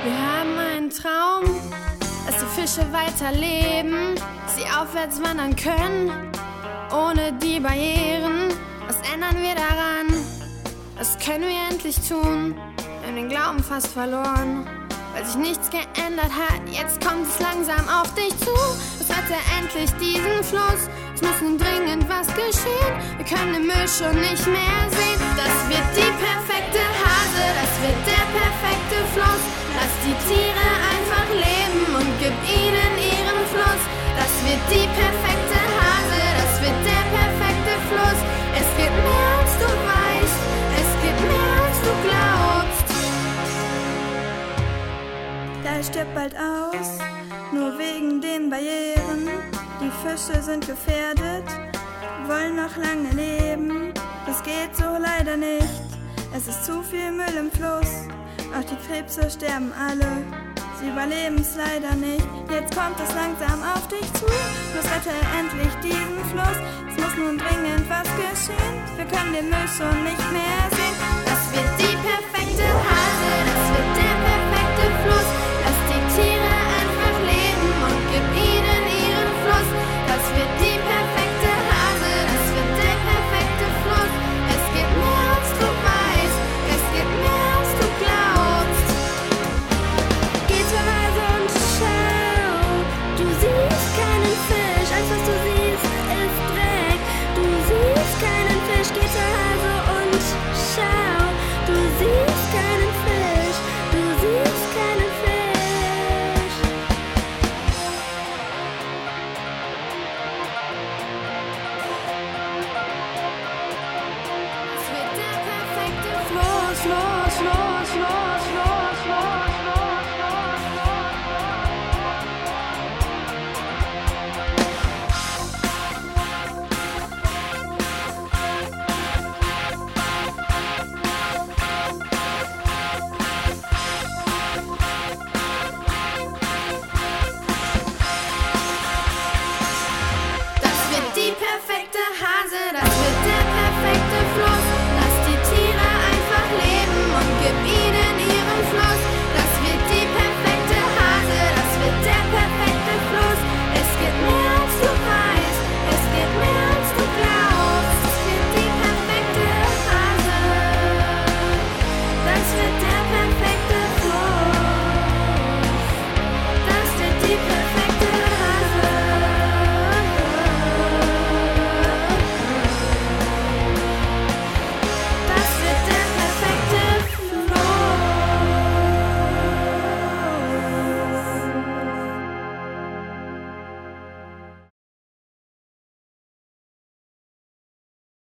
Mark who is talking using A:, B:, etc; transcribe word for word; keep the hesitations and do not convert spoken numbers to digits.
A: Wir haben einen Traum, dass die Fische weiterleben, dass sie aufwärts wandern können, ohne die Barrieren. Was ändern wir daran? Was können wir endlich tun? Wir haben den Glauben fast verloren, weil sich nichts geändert hat. Jetzt kommt es langsam auf dich zu. Es rette endlich diesen Fluss. Es muss nun dringend was geschehen. Wir können den Müll schon nicht mehr sehen. Das wird die perfekte Hase, das wird der perfekte Fluss. Lass die Tiere einfach leben und gib ihnen ihren Fluss. Das wird die perfekte Hase, das wird der perfekte Fluss. Es gibt mehr als du weißt, es gibt mehr als du glaubst.
B: Der stirbt bald aus, nur wegen den Barrieren. Die Fische sind gefährdet, wollen noch lange leben. Das geht so leider nicht, es ist zu viel Müll im Fluss. Auch die Krebse sterben alle, sie überleben's leider nicht. Jetzt kommt es langsam auf dich zu, los rette endlich diesen Fluss. Es muss nun dringend was geschehen, wir können den Müll schon nicht mehr sehen.
A: Das wird die perfekte Hase, das wird der perfekte Fluss. Lass die Tiere einfach leben und gib ihnen ihren Fluss. Das wird die perfekte Hase, das wird der perfekte Fluss. Es gibt mehr als du weißt, es gibt mehr als du glaubst. Geh zur Hase und schau, du siehst keinen Fisch, alles was du siehst ist Dreck. Du siehst keinen Fisch, geh zur Hase und schau, du siehst keinen Fisch, du siehst keinen Fisch. Es wird der perfekte Fluss, Fluss.